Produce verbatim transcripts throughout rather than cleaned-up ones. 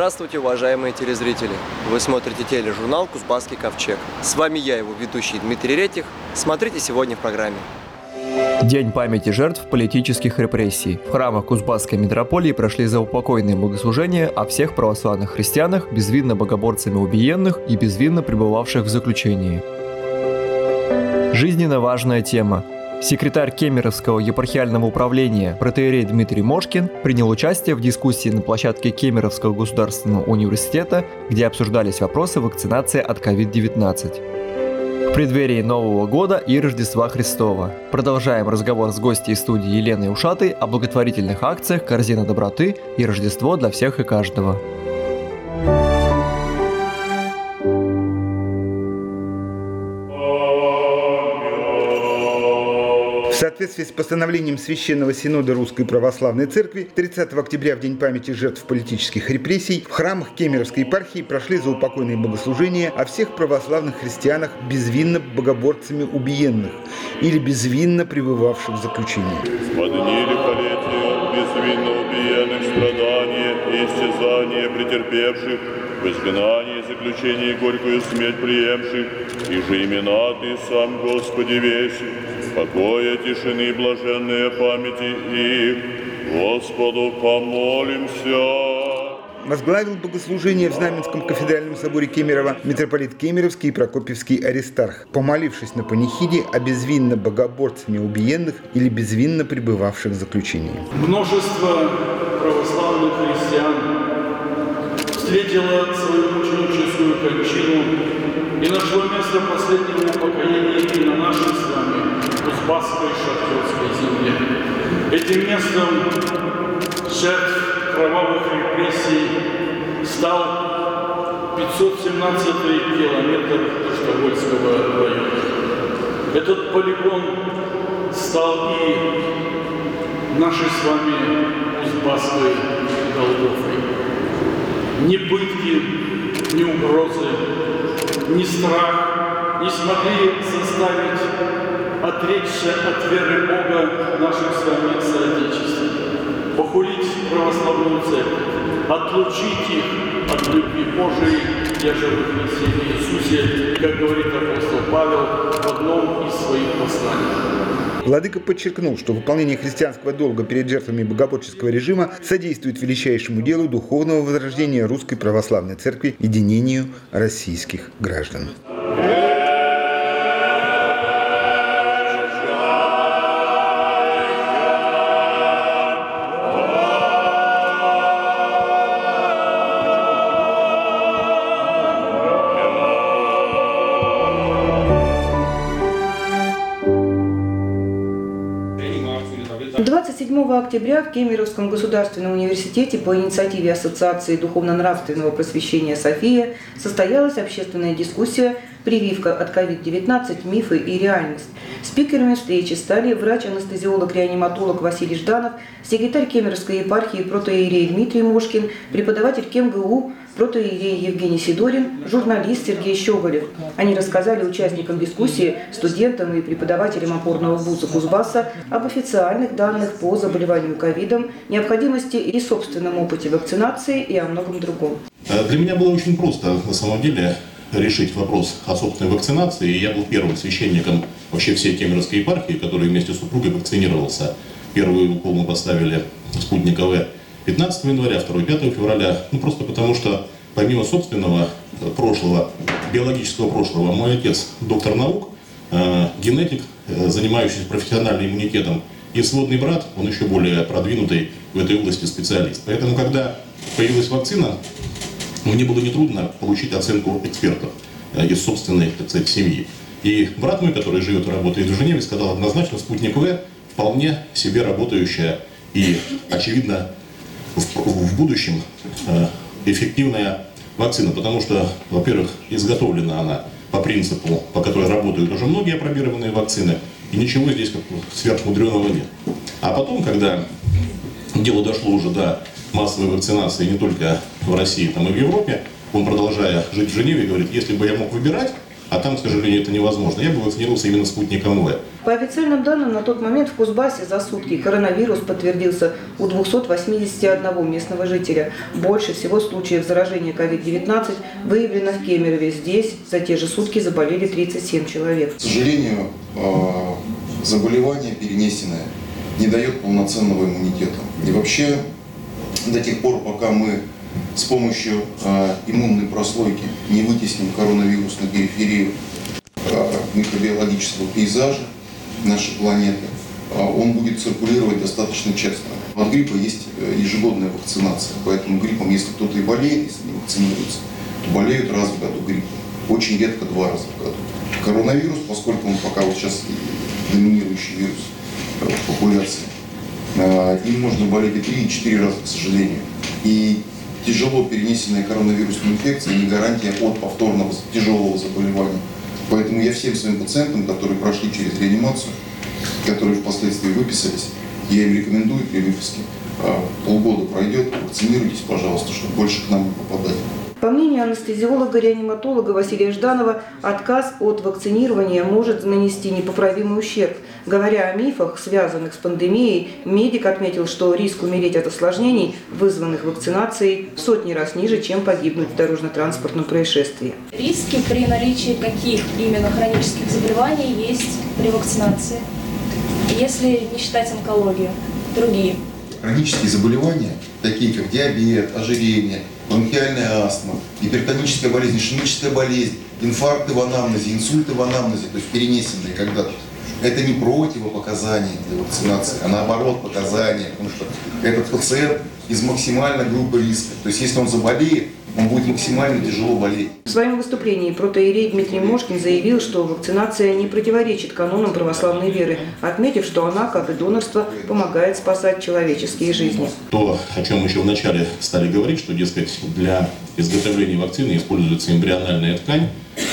Здравствуйте, уважаемые телезрители! Вы смотрите тележурнал «Кузбасский ковчег». С вами я, его ведущий Дмитрий Ретих. Смотрите сегодня в программе. День памяти жертв политических репрессий. В храмах Кузбасской митрополии прошли заупокойные богослужения о всех православных христианах, безвинно богоборцами убиенных и безвинно пребывавших в заключении. Жизненно важная тема. Секретарь Кемеровского епархиального управления протоиерей Дмитрий Мошкин принял участие в дискуссии на площадке Кемеровского государственного университета, где обсуждались вопросы вакцинации от ковид девятнадцать. В преддверии Нового года и Рождества Христова. Продолжаем разговор с гостьей студии Еленой Ушатой о благотворительных акциях «Корзина доброты» и «Рождество для всех и каждого». В соответствии с постановлением Священного Синода Русской Православной Церкви тридцатого октября, в День памяти жертв политических репрессий, в храмах Кемеровской епархии прошли заупокойные богослужения о всех православных христианах, безвинно богоборцами убиенных или безвинно пребывавших в заключении. Во дни лихолетия безвинно убиенных, страдания и истязания претерпевших, в изгнании, заключении горькую смерть приемших, и же имена Ты сам, Господи, весь, покоя, тишины, блаженные памяти их, Господу помолимся. Возглавил богослужение в Знаменском кафедральном соборе Кемерово митрополит Кемеровский и Прокопьевский Аристарх, помолившись на панихиде о безвинно богоборцами убиенных или безвинно пребывавших в заключении. Множество православных христиан встретило свою мученическую кончину и нашло место последнего упокоения и на нашей с вами Кузбасской шахтерской земле. Этим местом жертв кровавых репрессий стал пятьсот семнадцатый километр Таштагольского района. Этот полигон стал и нашей с вами Кузбасской Голгофой. Ни пытки, ни угрозы, ни страх не смогли заставить отречься от веры Бога наших с вами соотечественников, похулить православную церковь, отлучить их от любви Божией, еже во Христе Иисусе, как говорит апостол Павел в одном из своих посланий. Владыка подчеркнул, что выполнение христианского долга перед жертвами богоборческого режима содействует величайшему делу духовного возрождения Русской Православной Церкви, единению российских граждан. двадцать седьмого октября в Кемеровском государственном университете по инициативе Ассоциации духовно-нравственного просвещения «София» состоялась общественная дискуссия «Прививка от ковид девятнадцать. Мифы и реальность». Спикерами встречи стали врач-анестезиолог-реаниматолог Василий Жданов, секретарь Кемеровской епархии протоиерей Дмитрий Мошкин, преподаватель КемГУ протоиерей Евгений Сидорин, журналист Сергей Щеголев. Они рассказали участникам дискуссии, студентам и преподавателям опорного вуза Кузбасса об официальных данных по заболеванию ковидом, необходимости и собственном опыте вакцинации и о многом другом. Для меня было очень просто, на самом деле, решить вопрос о собственной вакцинации. Я был первым священником вообще всей Кемеровской епархии, который вместе с супругой вакцинировался. Первый укол мы поставили спутника В пятнадцатого января, второй пятого февраля. Ну, просто потому что, помимо собственного прошлого, биологического прошлого, мой отец доктор наук, э, генетик, э, занимающийся профессиональным иммунитетом, и сводный брат, он еще более продвинутый в этой области специалист. Поэтому, когда появилась вакцина, мне было нетрудно получить оценку экспертов э, из собственной, так сказать, семьи. И брат мой, который живет и работает в Женеве, сказал однозначно, спутник В вполне себе работающая и, очевидно, в, в будущем э, эффективная вакцина, потому что, во-первых, изготовлена она по принципу, по которой работают уже многие апробированные вакцины, и ничего здесь как сверхмудреного нет. А потом, когда дело дошло уже до массовой вакцинации не только в России, там и в Европе, он, продолжая жить в Женеве, говорит, если бы я мог выбирать, а там, к сожалению, это невозможно. Я бы вакцинировался именно спутником В. По официальным данным, на тот момент в Кузбассе за сутки коронавирус подтвердился у двухсот восьмидесяти одного местного жителя. Больше всего случаев заражения ковид девятнадцать выявлено в Кемерове. Здесь за те же сутки заболели тридцать семь человек. К сожалению, заболевание перенесенное не дает полноценного иммунитета. И вообще, до тех пор, пока мы с помощью иммунной прослойки не вытесним коронавирус на периферию микробиологического пейзажа нашей планеты, он будет циркулировать достаточно часто. От гриппа есть ежегодная вакцинация, поэтому гриппом, если кто-то и болеет, если не вакцинируется, то болеют раз в году гриппом. Очень редко два раза в году. Коронавирус, поскольку он пока вот сейчас доминирующий вирус в популяции, им можно болеть и три, и четыре раза, к сожалению. И тяжело перенесенная коронавирусная инфекция не гарантия от повторного тяжелого заболевания. Поэтому я всем своим пациентам, которые прошли через реанимацию, которые впоследствии выписались, я им рекомендую при выписке, полгода пройдет, вакцинируйтесь, пожалуйста, чтобы больше к нам не попадать. По мнению анестезиолога-реаниматолога Василия Жданова, отказ от вакцинирования может нанести непоправимый ущерб. Говоря о мифах, связанных с пандемией, медик отметил, что риск умереть от осложнений, вызванных вакцинацией, в сотни раз ниже, чем погибнуть в дорожно-транспортном происшествии. Риски при наличии каких именно хронических заболеваний есть при вакцинации, если не считать онкологию, другие? Хронические заболевания, такие как диабет, ожирение, бронхиальная астма, гипертоническая болезнь, ишемическая болезнь, инфаркты в анамнезе, инсульты в анамнезе, то есть перенесенные когда-то. Это не противопоказание для вакцинации, а наоборот показания, потому что этот пациент из максимальной группы риска. То есть если он заболеет, он будет максимально тяжело болеть. В своем выступлении протоиерей Дмитрий Мошкин заявил, что вакцинация не противоречит канонам православной веры, отметив, что она, как и донорство, помогает спасать человеческие жизни. То, о чем мы еще вначале стали говорить, что, дескать, для изготовления вакцины используется эмбриональная ткань,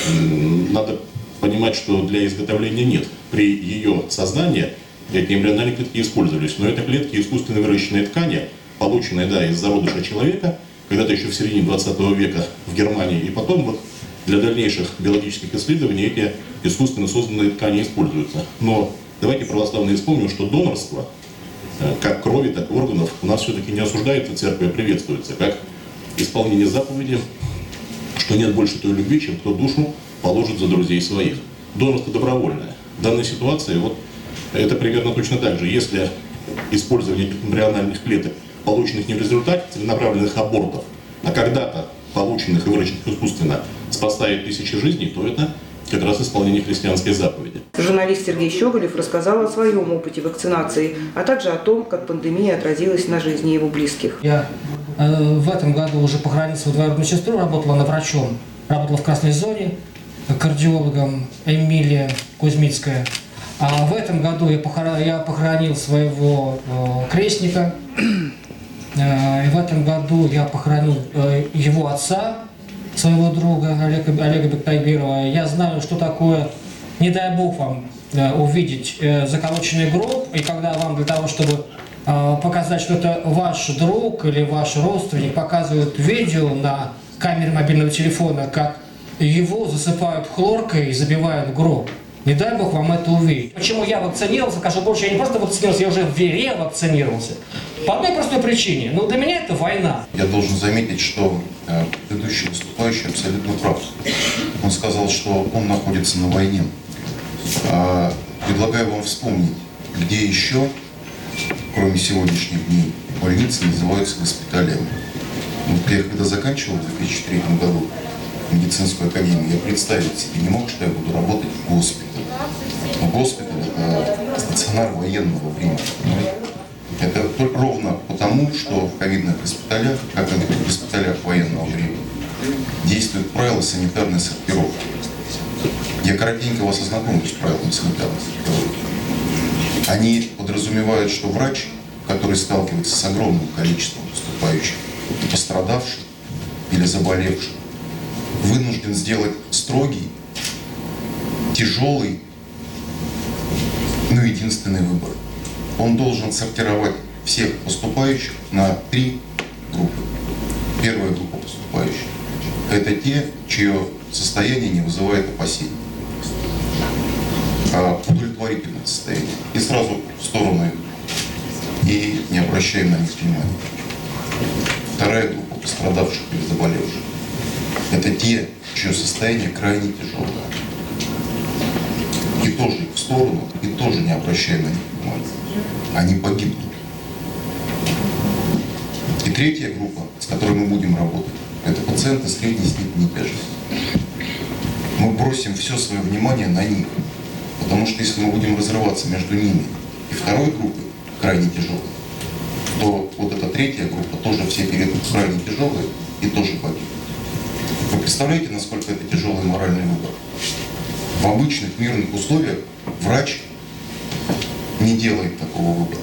надо понимать, что для изготовления нет. При ее создании эти эмбриональные клетки использовались, но это клетки искусственно выращенной ткани, полученные, да, из зародыша человека, когда-то еще в середине двадцатого века в Германии, и потом вот для дальнейших биологических исследований эти искусственно созданные ткани используются. Но давайте православные вспомним, что донорство, как крови, так и органов, у нас все-таки не осуждается церковью, а приветствуется, как исполнение заповеди, что нет больше той любви, чем кто душу положит за друзей своих. Донорство добровольное. В данной ситуации вот это примерно точно так же. Если использование эмбриональных клеток, полученных не в результате целенаправленных абортов, а когда-то полученных и выращенных искусственно, спасает тысячи жизней, то это как раз исполнение христианской заповеди. Журналист Сергей Щеголев рассказал о своем опыте вакцинации, а также о том, как пандемия отразилась на жизни его близких. Я э, в этом году уже похоронил свою двоюродную сестру, работала на врачом, работала в красной зоне, кардиологом Эмилия Кузьмицкая. А в этом году я похоронил, я похоронил своего э, крестника. Э, и в этом году я похоронил э, его отца, своего друга Олега, Олега Бектайбирова. Я знаю, что такое, не дай бог вам э, увидеть э, заколоченный гроб, и когда вам для того, чтобы э, показать, что это ваш друг или ваш родственник, показывают видео на камере мобильного телефона, как его засыпают хлоркой и забивают в гроб. Не дай бог вам это увидеть. Почему я вакцинировался, скажу больше, я не просто вакцинировался, я уже в вере вакцинировался. По одной простой причине. Но для меня это война. Я должен заметить, что э, предыдущий выступающий абсолютно прав. Он сказал, что он находится на войне. Э, предлагаю вам вспомнить, где еще, кроме сегодняшних дней, больницы называются госпиталями. Вот я когда заканчивал в две тысячи третьем году медицинскую академию, я представить себе не мог, что я буду работать в госпитале. Но госпиталь – это стационар военного времени. Это только ровно потому, что в ковидных госпиталях, как и в госпиталях военного времени, действуют правила санитарной сортировки. Я коротенько вас ознакомлю с правилами санитарной сортировки. Они подразумевают, что врач, который сталкивается с огромным количеством поступающих, пострадавших или заболевших, вынужден сделать строгий, тяжелый, но единственный выбор. Он должен сортировать всех поступающих на три группы. Первая группа поступающих – это те, чье состояние не вызывает опасений, а удовлетворительное состояние. И сразу в сторону их, и не обращаем на них внимания. Вторая группа пострадавших или заболевших – это те, чье состояние крайне тяжелое. И тоже их в сторону, и тоже не обращаем на них внимания. Они погибнут. И третья группа, с которой мы будем работать, это пациенты средней степени тяжести. Мы бросим все свое внимание на них, потому что если мы будем разрываться между ними и второй группой, крайне тяжелой, то вот эта третья группа тоже все перейдут крайне тяжелые и тоже погибнут. Вы представляете, насколько это тяжелый моральный выбор? В обычных мирных условиях врач не делает такого выбора.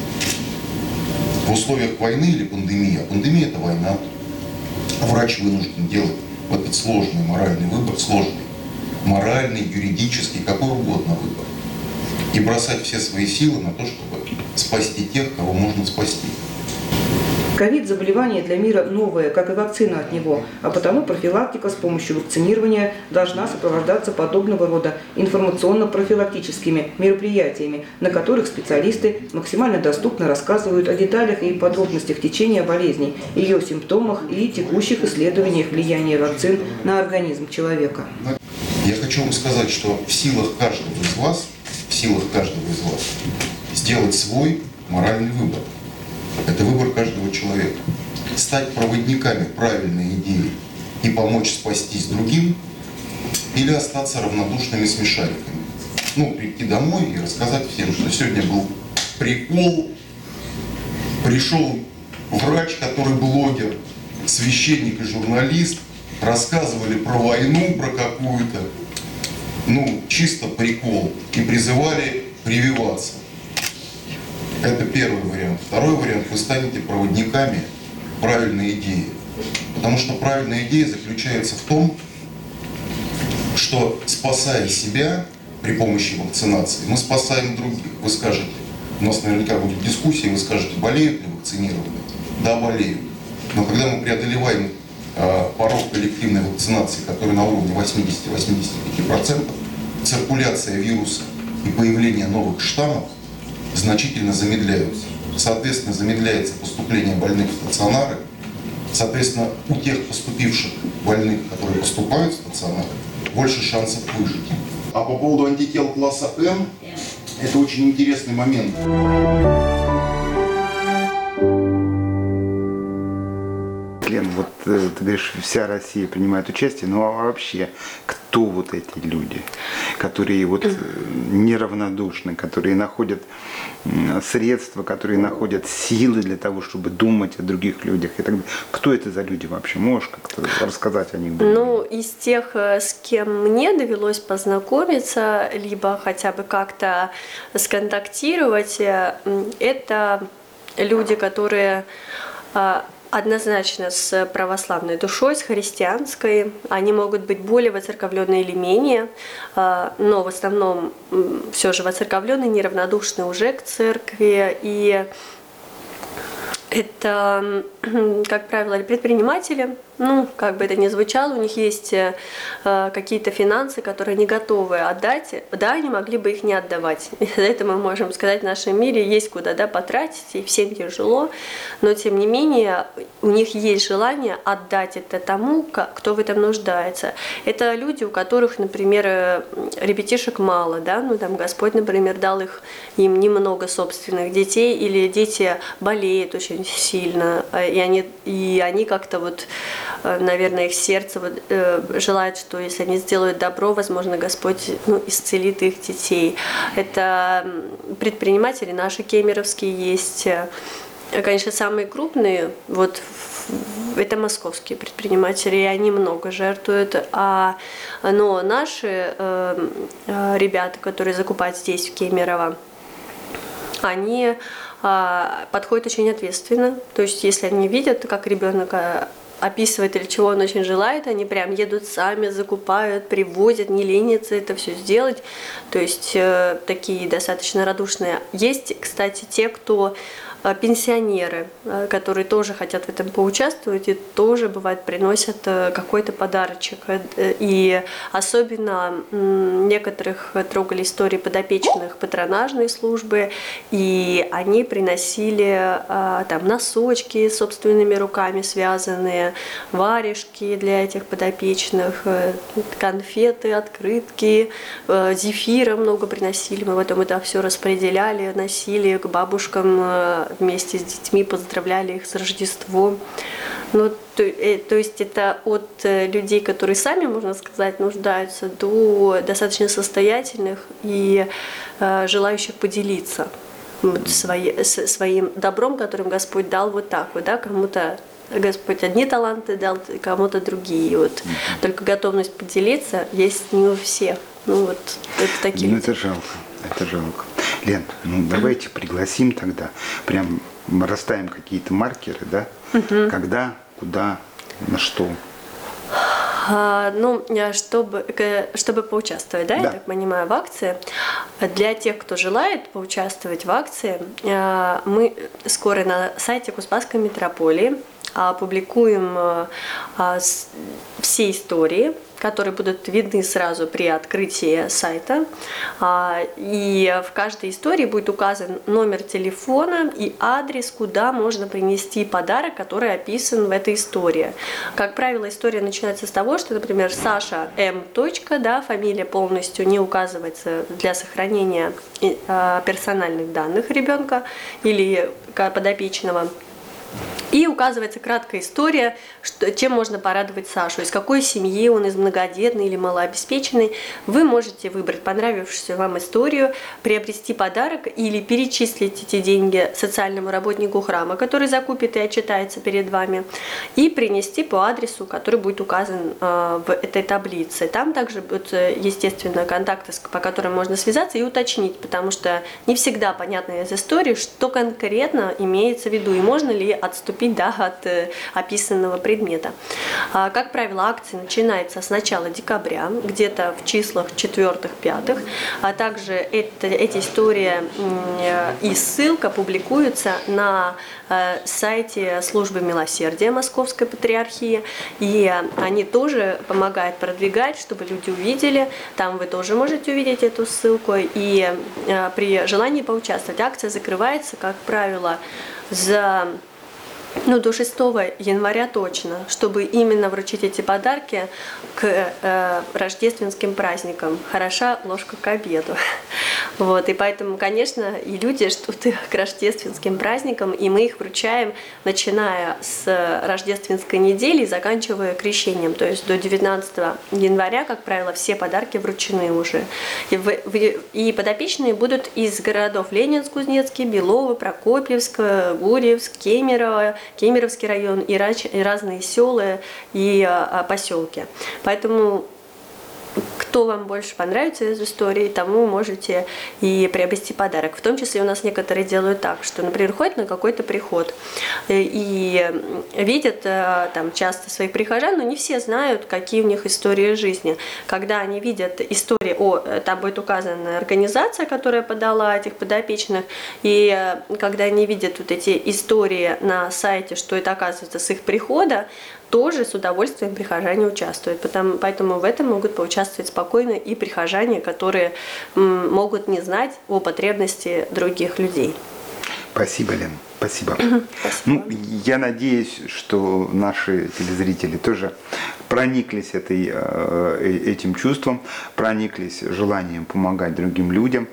В условиях войны или пандемии, а пандемия – это война, врач вынужден делать вот этот сложный моральный выбор, сложный, моральный, юридический, какой угодно выбор. И бросать все свои силы на то, чтобы спасти тех, кого можно спасти. Ковид-заболевание для мира новое, как и вакцина от него, а потому профилактика с помощью вакцинирования должна сопровождаться подобного рода информационно-профилактическими мероприятиями, на которых специалисты максимально доступно рассказывают о деталях и подробностях течения болезней, ее симптомах и текущих исследованиях влияния вакцин на организм человека. Я хочу вам сказать, что в силах каждого из вас, в силах каждого из вас сделать свой моральный выбор. Это выбор каждого человека. Стать проводниками правильной идеи и помочь спастись другим, или остаться равнодушными смешариками. Ну, прийти домой и рассказать всем, что сегодня был прикол, пришел врач, который блогер, священник и журналист, рассказывали про войну, про какую-то, ну, чисто прикол, и призывали прививаться. Это первый вариант. Второй вариант – вы станете проводниками правильной идеи. Потому что правильная идея заключается в том, что, спасая себя при помощи вакцинации, мы спасаем других. Вы скажете, у нас наверняка будет дискуссия, вы скажете, болеют ли вакцинированные? Да, болеют. Но когда мы преодолеваем э, порог коллективной вакцинации, который на уровне восемьдесят-восемьдесят пять процентов, циркуляция вируса и появление новых штаммов значительно замедляются. Соответственно, замедляется поступление больных в стационары. Соответственно, у тех поступивших больных, которые поступают в стационары, больше шансов выжить. А по поводу антител класса М, это очень интересный момент. Лен, вот ты говоришь, вся Россия принимает участие, ну а вообще, кто вот эти люди, которые вот неравнодушны, которые находят средства, которые находят силы для того, чтобы думать о других людях и так далее. Кто это за люди вообще? Можешь как-то рассказать о них? Ну, из тех, с кем мне довелось познакомиться, либо хотя бы как-то сконтактировать, это люди, которые однозначно с православной душой, с христианской. Они могут быть более воцерковленные или менее, но в основном все же воцерковленные, неравнодушны уже к церкви. И это, как правило, предприниматели. Ну, как бы это ни звучало, у них есть э, какие-то финансы, которые они готовы отдать. Да, они могли бы их не отдавать. И это мы можем сказать, в нашем мире есть куда, да, потратить, и всем тяжело. Но, тем не менее, у них есть желание отдать это тому, кто в этом нуждается. Это люди, у которых, например, ребятишек мало, да, ну, там Господь, например, дал их, им немного собственных детей, или дети болеют очень сильно, и они, и они как-то вот, наверное, их сердце вот, э, желает, что если они сделают добро, возможно, Господь, ну, исцелит их детей. Это предприниматели наши кемеровские есть. Конечно, самые крупные, вот, это московские предприниматели, и они много жертвуют. А, но наши э, э, ребята, которые закупают здесь, в Кемерово, они э, подходят очень ответственно. То есть, если они видят, как ребенок описывает или чего он очень желает, они прям едут сами, закупают, привозят, не ленятся это все сделать. То есть э, такие достаточно радушные. Есть, кстати, те, кто пенсионеры, которые тоже хотят в этом поучаствовать и тоже, бывает, приносят какой-то подарочек. И особенно некоторых трогали истории подопечных патронажной службы, и они приносили там носочки собственными руками связанные, варежки для этих подопечных, конфеты, открытки, зефира много приносили. Мы потом это все распределяли, носили к бабушкам вместе с детьми, поздравляли их с Рождеством. Ну, то, то есть это от людей, которые сами, можно сказать, нуждаются, до достаточно состоятельных и э, желающих поделиться вот, свои, своим добром, которым Господь дал вот так вот, да, кому-то Господь одни таланты дал, кому-то другие. Вот. Только готовность поделиться есть не у всех. Ну вот это такие. Ну это жалко, это жалко. Лен, ну давайте пригласим тогда, прям расставим какие-то маркеры, да? Угу. Когда, куда, на что. А, ну, чтобы, чтобы поучаствовать, да, да, я так понимаю, в акции, для тех, кто желает поучаствовать в акции, мы скоро на сайте Кузбасской митрополии опубликуем все истории, которые будут видны сразу при открытии сайта. И в каждой истории будет указан номер телефона и адрес, куда можно принести подарок, который описан в этой истории. Как правило, история начинается с того, что, например, Саша М. Да, фамилия полностью не указывается для сохранения персональных данных ребенка или подопечного. И указывается краткая история, что, чем можно порадовать Сашу, из какой семьи он, из многодетной или малообеспеченной. Вы можете выбрать понравившуюся вам историю, приобрести подарок или перечислить эти деньги социальному работнику храма, который закупит и отчитается перед вами, и принести по адресу, который будет указан э, в этой таблице. Там также будут, естественно, контакты, по которым можно связаться и уточнить, потому что не всегда понятно из истории, что конкретно имеется в виду и можно ли отступить, да, от э, описанного предмета. А, как правило, акция начинается с начала декабря, где-то в числах четвёртых-пятых, а также это, эти истории э, и ссылка публикуются на э, сайте Службы Милосердия Московской Патриархии, и они тоже помогают продвигать, чтобы люди увидели. Там вы тоже можете увидеть эту ссылку, и э, при желании поучаствовать. Акция закрывается, как правило, за Ну, до шестого января точно, чтобы именно вручить эти подарки к э, рождественским праздникам. Хороша ложка к обеду. Вот, и поэтому, конечно, и люди ждут их к рождественским праздникам, и мы их вручаем, начиная с рождественской недели и заканчивая крещением. То есть до девятнадцатого января, как правило, все подарки вручены уже. И, в, и подопечные будут из городов Ленинск, Кузнецкий, Белово, Прокопьевск, Гурьевск, Кемерово, Кемеровский район и, и разные села и а, поселки. Поэтому кто вам больше понравится из истории, тому можете и приобрести подарок. В том числе у нас некоторые делают так, что, например, ходят на какой-то приход и видят там часто своих прихожан, но не все знают, какие у них истории жизни. Когда они видят истории, о, там будет указана организация, которая подала этих подопечных, и когда они видят вот эти истории на сайте, что это оказывается с их прихода, тоже с удовольствием прихожане участвуют. Потому, поэтому в этом могут поучаствовать спокойно и прихожане, которые м, могут не знать о потребности других людей. Спасибо, Лен. Спасибо. Спасибо. Ну, я надеюсь, что наши телезрители тоже прониклись этой, этим чувством, прониклись желанием помогать другим людям.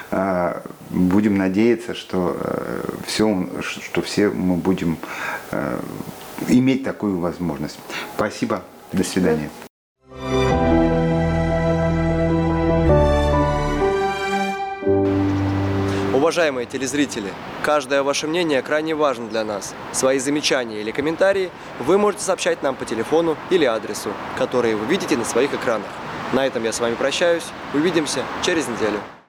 Будем надеяться, что все, что все мы будем иметь такую возможность. Спасибо. До свидания. Уважаемые телезрители, каждое ваше мнение крайне важно для нас. Свои замечания или комментарии вы можете сообщать нам по телефону или адресу, которые вы видите на своих экранах. На этом я с вами прощаюсь. Увидимся через неделю.